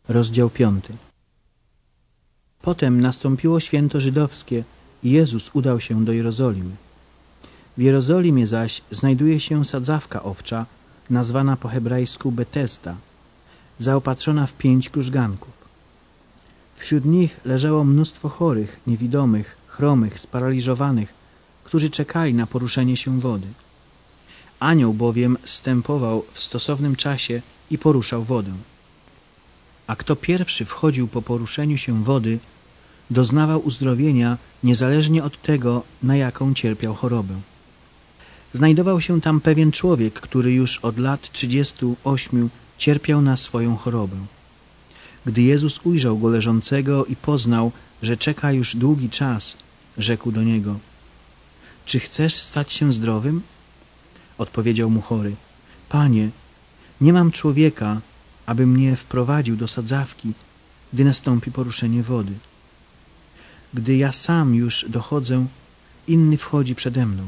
Rozdział 5. Potem nastąpiło święto żydowskie i Jezus udał się do Jerozolimy. W Jerozolimie zaś znajduje się sadzawka owcza, nazwana po hebrajsku Betesda, zaopatrzona w 5 krużganków. Wśród nich leżało mnóstwo chorych, niewidomych, chromych, sparaliżowanych, którzy czekali na poruszenie się wody. Anioł bowiem zstępował w stosownym czasie i poruszał wodę. A kto pierwszy wchodził po poruszeniu się wody, doznawał uzdrowienia niezależnie od tego, na jaką cierpiał chorobę. Znajdował się tam pewien człowiek, który już od lat 38 cierpiał na swoją chorobę. Gdy Jezus ujrzał go leżącego i poznał, że czeka już długi czas, rzekł do niego: Czy chcesz stać się zdrowym? Odpowiedział mu chory: Panie, nie mam człowieka, aby mnie wprowadził do sadzawki, gdy nastąpi poruszenie wody. Gdy ja sam już dochodzę, inny wchodzi przede mną.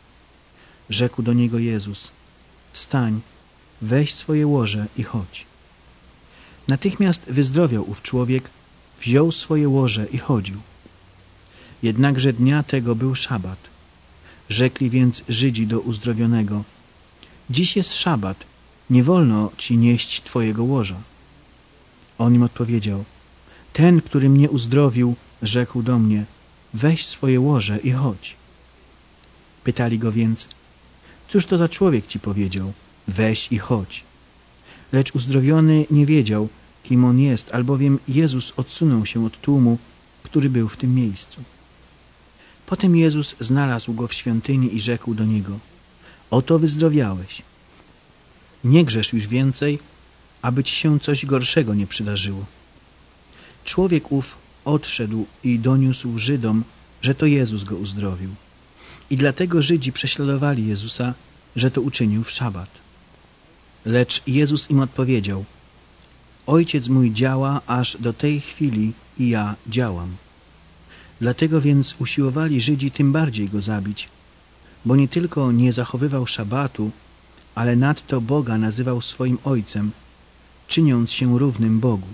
Rzekł do niego Jezus: Wstań, weź swoje łoże i chodź. Natychmiast wyzdrowiał ów człowiek, wziął swoje łoże i chodził. Jednakże dnia tego był szabat. Rzekli więc Żydzi do uzdrowionego: Dziś jest szabat, nie wolno ci nieść twojego łoża. On im odpowiedział: Ten, który mnie uzdrowił, rzekł do mnie: Weź swoje łoże i chodź. Pytali go więc: Cóż to za człowiek ci powiedział: Weź i chodź? Lecz uzdrowiony nie wiedział, kim on jest, albowiem Jezus odsunął się od tłumu, który był w tym miejscu. Potem Jezus znalazł go w świątyni i rzekł do niego: Oto wyzdrowiałeś. Nie grzesz już więcej, aby ci się coś gorszego nie przydarzyło. Człowiek ów odszedł i doniósł Żydom, że to Jezus go uzdrowił. I dlatego Żydzi prześladowali Jezusa, że to uczynił w szabat. Lecz Jezus im odpowiedział: Ojciec mój działa aż do tej chwili i ja działam. Dlatego więc usiłowali Żydzi tym bardziej go zabić, bo nie tylko nie zachowywał szabatu, ale nadto Boga nazywał swoim Ojcem, czyniąc się równym Bogu.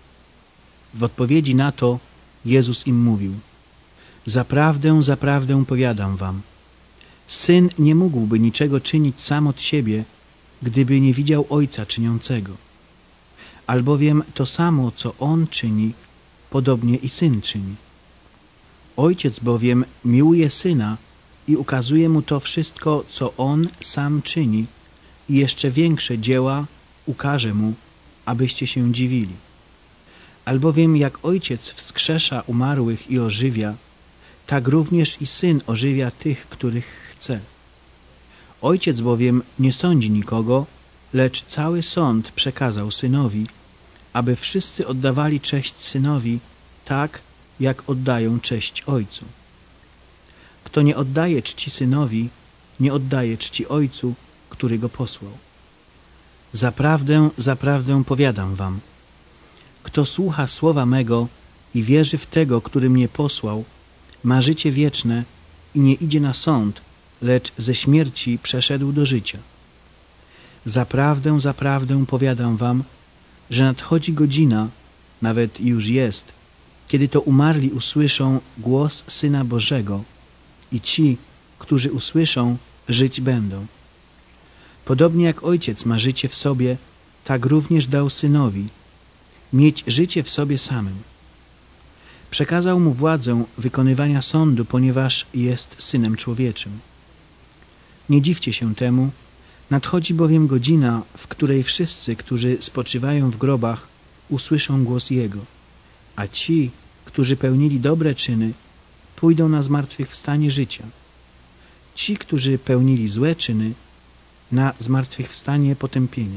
W odpowiedzi na to Jezus im mówił: Zaprawdę, zaprawdę powiadam wam, Syn nie mógłby niczego czynić sam od siebie, gdyby nie widział Ojca czyniącego. Albowiem to samo, co On czyni, podobnie i Syn czyni. Ojciec bowiem miłuje Syna i ukazuje Mu to wszystko, co On sam czyni, i jeszcze większe dzieła ukaże Mu, abyście się dziwili. Albowiem jak Ojciec wskrzesza umarłych i ożywia, tak również i Syn ożywia tych, których chce. Ojciec bowiem nie sądzi nikogo, lecz cały sąd przekazał Synowi, aby wszyscy oddawali cześć Synowi tak, jak oddają cześć Ojcu. Kto nie oddaje czci Synowi, nie oddaje czci Ojcu, który Go posłał. Zaprawdę, zaprawdę powiadam wam, kto słucha słowa mego i wierzy w tego, który mnie posłał, ma życie wieczne i nie idzie na sąd, lecz ze śmierci przeszedł do życia. Zaprawdę, zaprawdę powiadam wam, że nadchodzi godzina, nawet już jest, kiedy to umarli usłyszą głos Syna Bożego i ci, którzy usłyszą, żyć będą. Podobnie jak Ojciec ma życie w sobie, tak również dał Synowi mieć życie w sobie samym. Przekazał Mu władzę wykonywania sądu, ponieważ jest Synem Człowieczym. Nie dziwcie się temu, nadchodzi bowiem godzina, w której wszyscy, którzy spoczywają w grobach, usłyszą głos Jego, a ci, którzy pełnili dobre czyny, pójdą na zmartwychwstanie życia. Ci, którzy pełnili złe czyny, na zmartwychwstanie potępienia.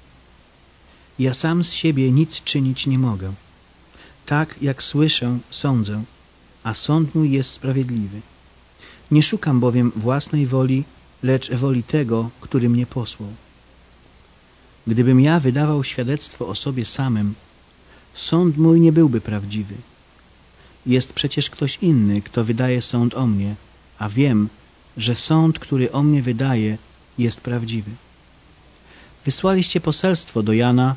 Ja sam z siebie nic czynić nie mogę. Tak jak słyszę, sądzę, a sąd mój jest sprawiedliwy. Nie szukam bowiem własnej woli, lecz woli tego, który mnie posłał. Gdybym ja wydawał świadectwo o sobie samym, sąd mój nie byłby prawdziwy. Jest przecież ktoś inny, kto wydaje sąd o mnie, a wiem, że sąd, który o mnie wydaje, jest prawdziwy. Wysłaliście poselstwo do Jana,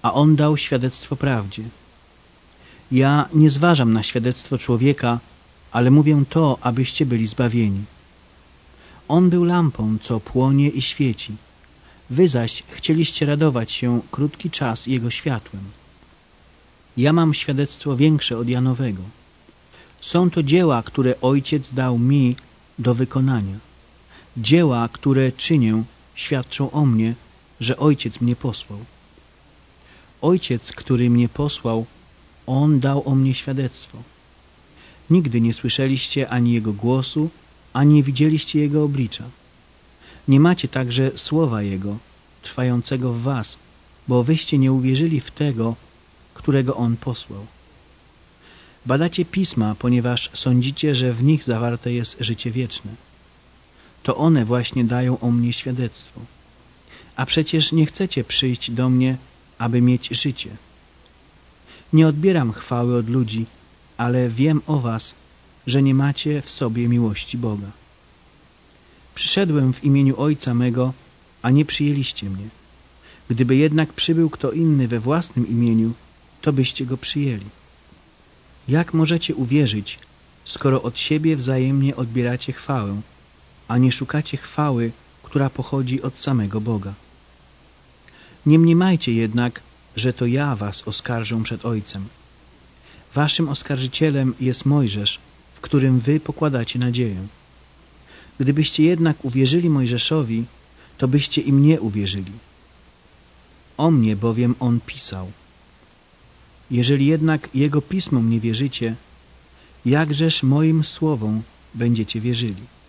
a on dał świadectwo prawdzie. Ja nie zważam na świadectwo człowieka, ale mówię to, abyście byli zbawieni. On był lampą, co płonie i świeci. Wy zaś chcieliście radować się krótki czas Jego światłem. Ja mam świadectwo większe od Janowego. Są to dzieła, które Ojciec dał mi do wykonania. Dzieła, które czynię, świadczą o mnie, że Ojciec mnie posłał. Ojciec, który mnie posłał, On dał o mnie świadectwo. Nigdy nie słyszeliście ani Jego głosu, ani nie widzieliście Jego oblicza. Nie macie także słowa Jego, trwającego w was, bo wyście nie uwierzyli w Tego, którego On posłał. Badacie Pisma, ponieważ sądzicie, że w nich zawarte jest życie wieczne. To one właśnie dają o mnie świadectwo. A przecież nie chcecie przyjść do mnie, aby mieć życie. Nie odbieram chwały od ludzi, ale wiem o was, że nie macie w sobie miłości Boga. Przyszedłem w imieniu Ojca mego, a nie przyjęliście mnie. Gdyby jednak przybył kto inny we własnym imieniu, to byście go przyjęli. Jak możecie uwierzyć, skoro od siebie wzajemnie odbieracie chwałę, a nie szukacie chwały, która pochodzi od samego Boga? Nie mniemajcie jednak, że to ja was oskarżę przed Ojcem. Waszym oskarżycielem jest Mojżesz, w którym wy pokładacie nadzieję. Gdybyście jednak uwierzyli Mojżeszowi, to byście i mnie uwierzyli. O mnie bowiem on pisał. Jeżeli jednak jego pismom nie wierzycie, jakżeż moim słowom będziecie wierzyli?